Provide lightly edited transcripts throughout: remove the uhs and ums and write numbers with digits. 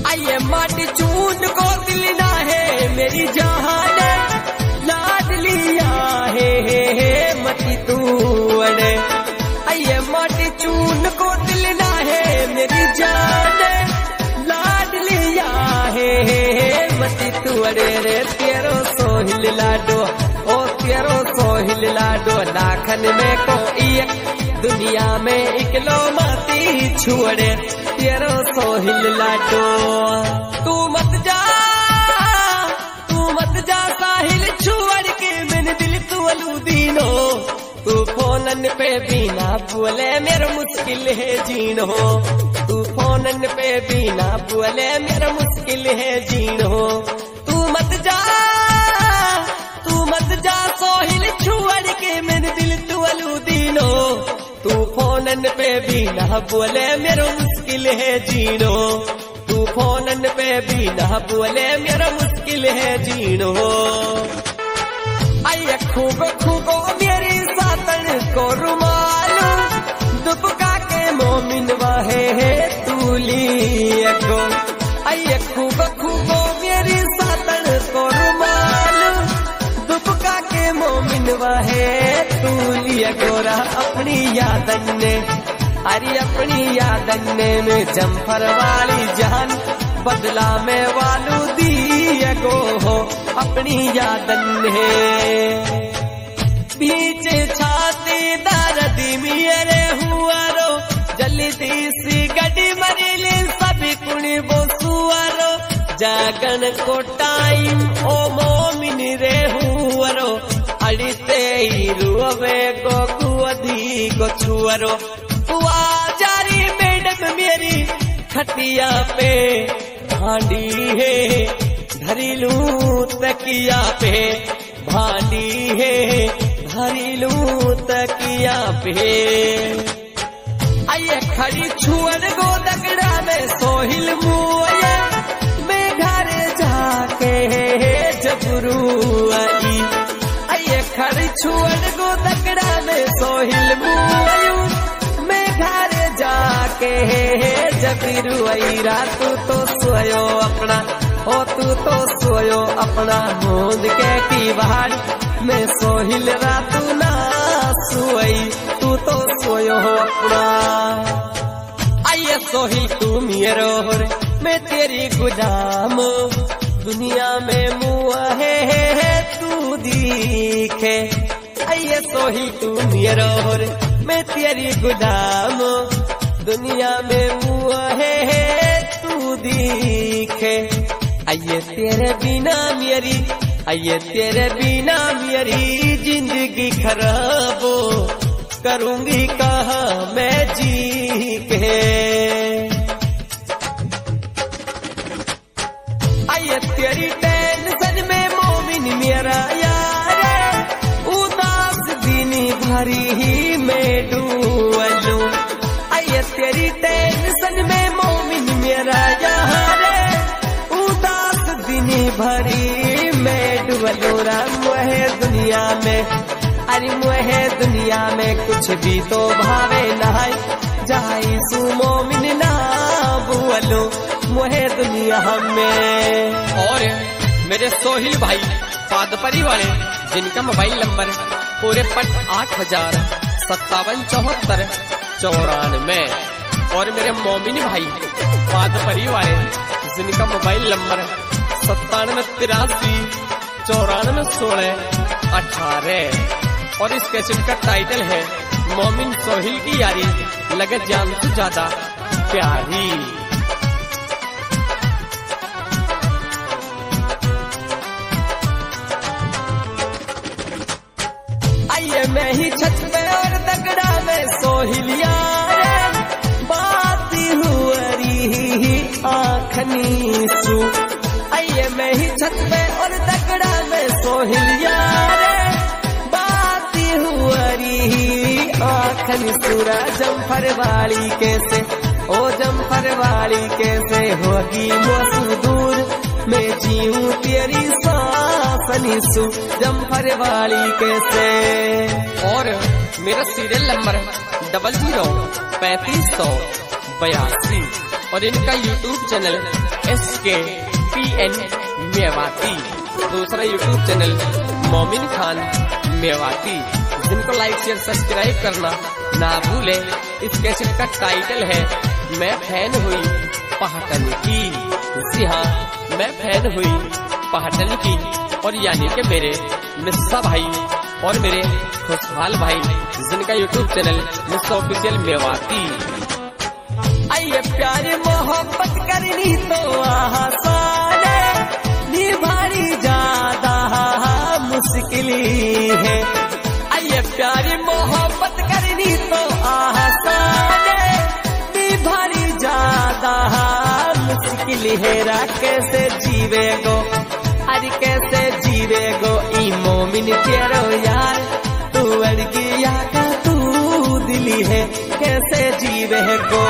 आइए माटी चून को दिल ना है मेरी जान लाड लिया है मटी तू अड़े। आइए माटी चून को दिल ना है मेरी जान लाड लिया है मटी तू अड़े रे। तेरो सोहिल लाडो ओ तेरो सोहिल लाडो लाखन में कोई दुनिया में इकलो माती छुड़े। तेरो सोहिल लाडो तू मत जा साहिल छुड़ के मैंने दिल तू अलूदीनो। तू फोनन पे बिना बोले मेरा मुश्किल है जीनो। तू फोनन पे बिना बोले मेरा मुश्किल है जीनो। तू मत जा सोहिल छुड़ के मैंने दिल तू अलूदीनो। तू फोनन पे बिना बोले मेरा मुश्किल है जीनो। तू फोनन पे बिना बोले मेरा मुश्किल है जीनो। आइए खूबो मेरी सातन को रुमालू दुबका के मोमिन वाहे है तूली को। आइए खूबो मेरी सातन को रुमालू दुबका के मोमिन वाहे तूली गोरा। अपनी यादन ने अरे अपनी यादन ने में जम्फर वाली जान बदला में वालू दिए गो हो। अपनी यादन ने बीच छाती दर्द मेरे हुआ रो जल्दी सी गड्डी मरीली सभी कुणी बोसुआरो। जागन को टाइम ओ मोमिन रे हुआ रो अड़ते ही रुवे को कुअदी को छुअरो। जारी मैडम मेरी खटिया पे भांडी है धरीलू तकिया पे भांडी है धरीलू तकिया पे। आइए खड़ी छुअन गो दगड़ा में सोहिल मुए मैं घर जाके जबरू आई। आइए खड़ी छुअन गो दगड़ा में सोहिल मुआयू घर जाके जबीरू आई। रात तो सोयो अपना ओ तू तो सोयो अपना मूंद के की बाहर में सोहिल रात ना सोई तू तो सोयो अपना। आइए सोहिल तू मेरो रे मैं तेरी गुलाम दुनिया में मुआ है तू दिखे। आइए सोहिल तू मेरो रे मैं तेरी गुलाम दुनिया में मुआ है तू दिखे। आइए तेरे बिना मेरी जिंदगी खराब करूंगी कहाँ मैं जी के। आइए तेरी टेंशन में मोमिन मेरा यार उदास दिन भरी ही मैं डूबलू। आइए तेरी टेंशन में मोमिन मेरा यार उदास दिन भरी मैं डूबलू। मुहे दुनिया में अरे मुहे दुनिया में कुछ भी तो भावे नहाय जाई सु मोमिन ना बुअलू मुहे दुनिया में। और मेरे सोहिल भाई पादपरी वाले जिनका मोबाइल नंबर पूरे 80577494 और मेरे मोमिन भाई पादपरी वाले जिनका मोबाइल नंबर 9783941618 और इस कैसेट का टाइटल है मोमिन सोहिल की यारी लगे जान से ज्यादा प्यारी। आइए मैं ही छत पे और दगड़ा में सोहिल यार बात हुई आखनी सू। आइए मैं ही छत पे और दगड़ा में सोहिल यार बात हुई आखनी सूरा। जम्फर वाली कैसे ओ जम्फर वाली कैसे होगी मौसू दूर मैं जीऊं तेरी सांसनी सू जम्फर वाली कैसे। और मेरा सीरियल नंबर 003582 और इनका यूट्यूब चैनल SKPN मेवाती। दूसरा यूट्यूब चैनल मोमिन खान मेवाती, जिनको लाइक शेयर सब्सक्राइब करना ना भूले। इस कैसेट का टाइटल है मैं फैन हुई पहाटन की। जी हाँ, मैं फैन हुई पहाटन की। और यानी कि मेरे मिस्सा भाई और मेरे खुशहाल भाई, जिनका YouTube channel Missa official Mewati. आइए प्यारे मोहब्बत करनी तो आसान है, निभानी ज्यादा मुश्किल है। आइए प्यारे मोहब्बत करनी तो आसान है, निभानी ज्यादा मुश्किल है। रा कैसे जीवे गो, अरे कैसे जीवे गो ई मोमिन तेरो यार, तू अड़गिया का तू दिली है, कैसे जीवे गो।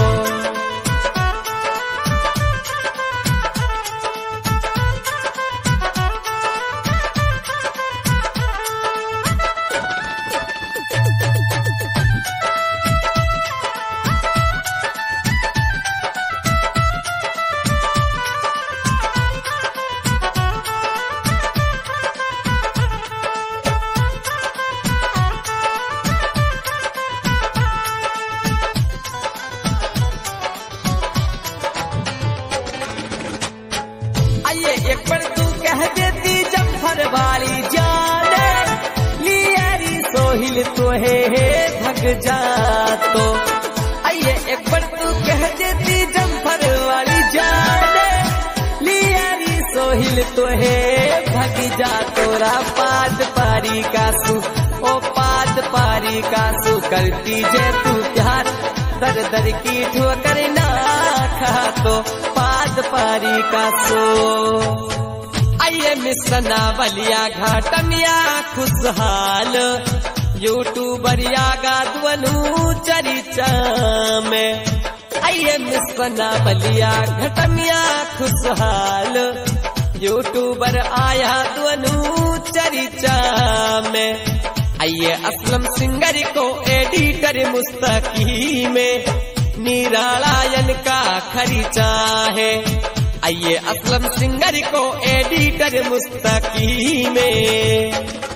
एक बार तू कह देती जफर वाली जाने, लियारी सोहिल तो है भग जा तो। आइए एक बार तू कह देती जफर वाली जाने, लियारी सोहिल तो है भग जा तोरा। पाद पारी का सू ओ पाद पारी का सू, करती जे तू प्यार दर दर की ठोकर ना खा तो। पाद पारी का सो आइए मिसना बलिया घाटनिया खुशहाल, यूट्यूबरिया गादवनु चरिचा में। आइए मिसना बलिया घटनिया खुशहाल, यूट्यूबर आया द्वनु चरिचा में। आइए असलम सिंगर को एडिटर मुस्तकी में, निरालायन का खरीचा है। आइए असलम सिंगर को एडिटर मुस्तकी में।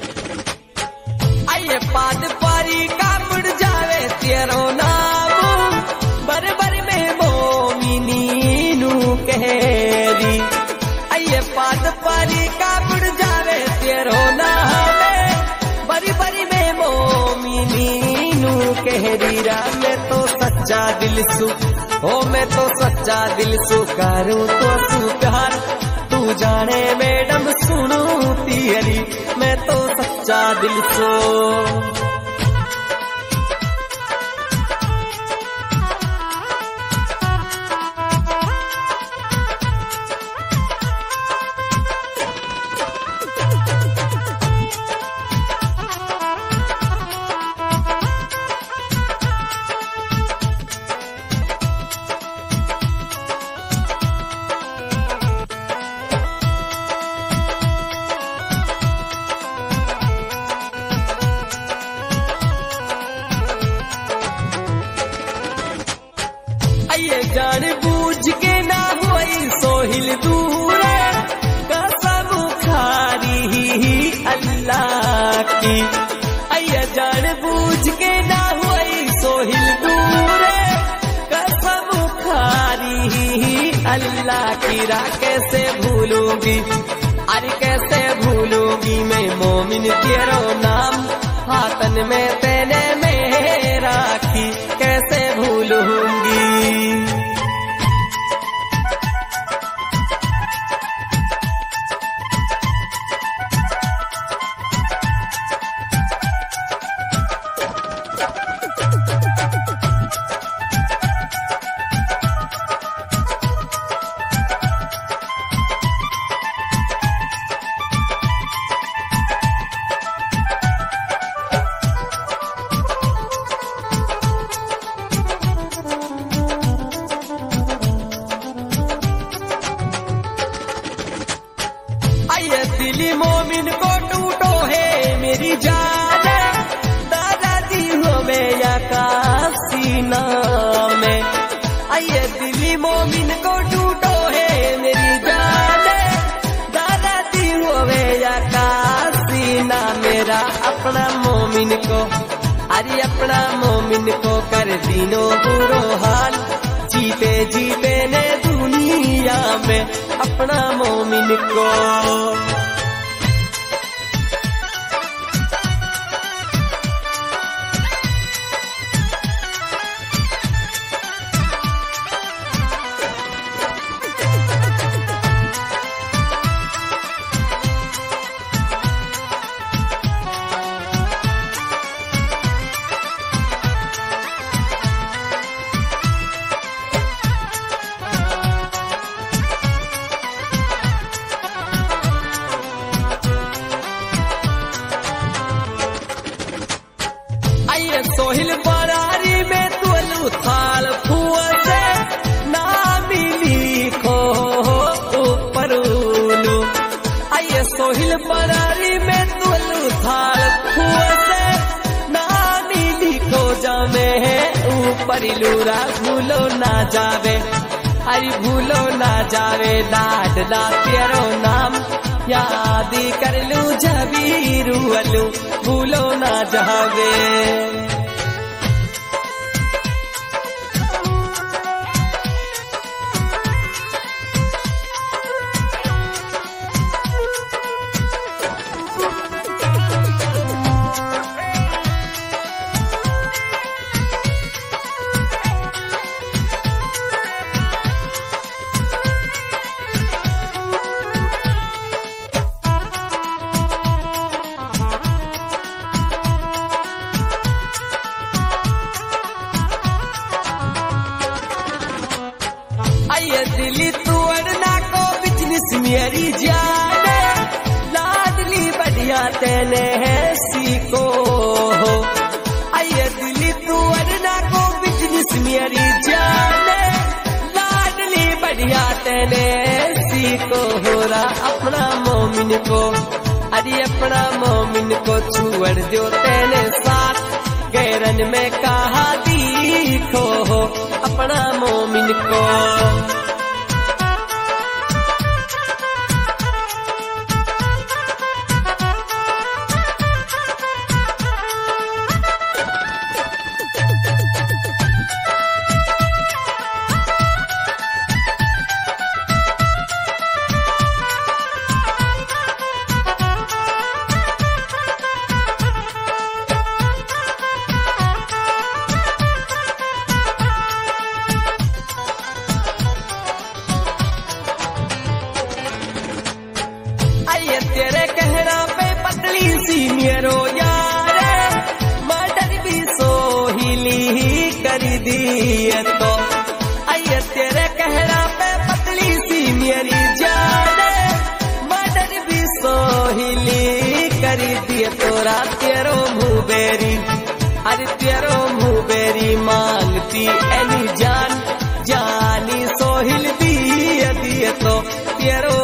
आइए पाद पारी का मुड़ जावे तेरो नाम, बरबर में मोमिनीनू कहरी। आइए पाद पारी का मुड़ जावे तेरो नाम, बरबर में मोमिनीनू कहरी। रा मैं तो सच्चा दिल सु हो, मैं तो सच्चा दिल सु करूं तो तू प्यार, तू जाने मैडम सुनू तेरी, मैं तो सच्चा दिल सु। आइए जान बूझ के ना होई सोहिल दूर, कसम खारी अल्लाह की। आइए जान बूझ के ना होई सोहिल दूर, कसम खारी अल्लाह की। रा कैसे भूलूंगी, अरे कैसे भूलूंगी मैं मोमिन तेरो नाम, हाथन में तेने में राखी, कैसे भूलूंगी। कर दीनो बुरो हाल, जीते जीते ने दुनिया में अपना मोमिन को। सोहिल बरारी में तुलू थाल फुआ से ना मिली खो परूलू। आइए सोहिल बरारी में तुलू थाल फुआ से ना मिली खो जामे ऊपर लूरा भूलो ना जावे, अरे भूलो ना जावे लाडला तेरो नाम याद कर लू जबीरू अलू भूलो ना जावे। दिली तू अड़ना को बिजनेस मेरी जाने, लाडली बढ़िया तेने है सीखो हो। आइए दिली तू अड़ना को बिजनेस मेरी जाने, लाडली बढ़िया तेने सीखो हो रा अपना मोमिन को। अरे अपना मोमिन को छुअड़ जो तेने साथ गैरन में कहा दीखो हो अपना मोमिन को। तेरे कहना पे पतली सी मेरो यारे, मर्डर भी सोहिली कर दिए तो। आइए तेरे कहना पे पतली सी मेरी जाने, मर्डर भी सोहिली कर दिए तोरा तेरो मुँह बेरी। अरे तेरो मुँह बेरी मांगती एनी जान, जानी सोहिल दिए तो तेरो